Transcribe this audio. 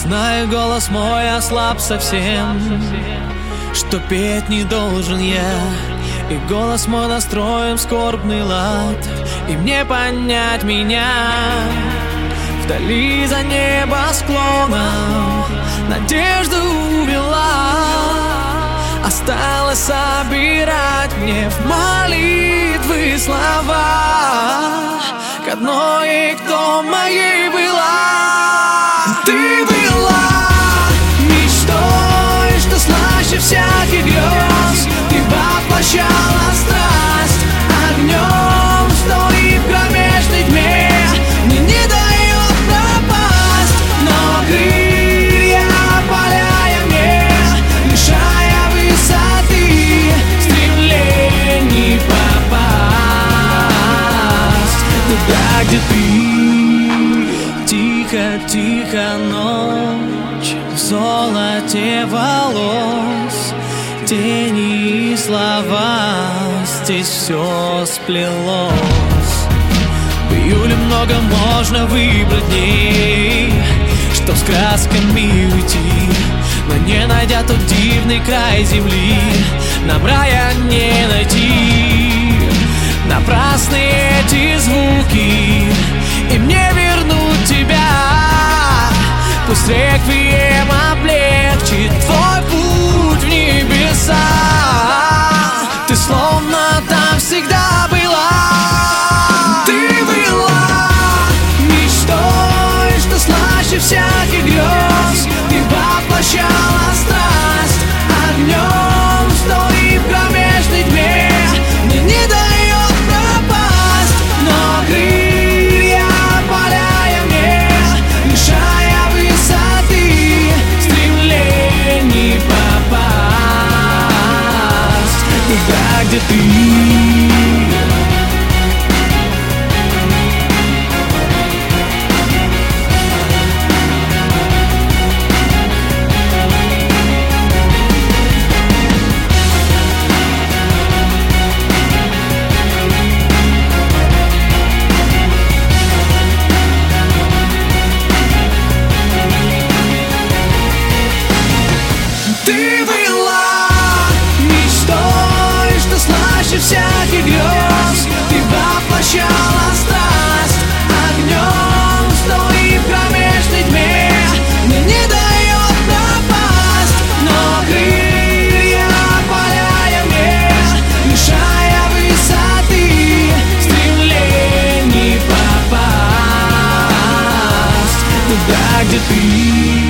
Знаю, голос мой ослаб совсем, что петь не должен я. И голос мой настроен в скорбный лад, и мне понять меня. Вдали за небосклоном надежду увела. Осталось собирать мне в молитвы слова к одной, кто моей была. Ты была мечтой, что слаще всяких грез. Ты воплощала страсть огнем, что и в кромешной тьме мне не дает пропасть. Но крылья опаляя мне, лишая высоты, стремлений попасть туда, где ты. Тихо, тихо ночь в золоте волос, тени и слова, здесь все сплелось. В июле много можно выбрать дней, чтоб с красками уйти, но не найдя тот дивный край земли, нам рая не найти. Напрасны эти звуки, и мне вернуть тебя. Пусть реквием облегчит твой путь в небеса. Ты словно там всегда была. Ты была мечтой, что слаще всяких грез. Ты воплощала страсть огнем, что и в кромешной тьме мне не дает пропасть. Но крылья опаляя мне, лишая высоты, стремлений попасть туда, где ты. Ты была мечтой, что слаще всяких грез. Ты воплощала страсть огнем, что и в кромешной тьме мне не дает пропасть. Но крылья опаляя мне, лишая высоты, стремлений попасть туда, где ты.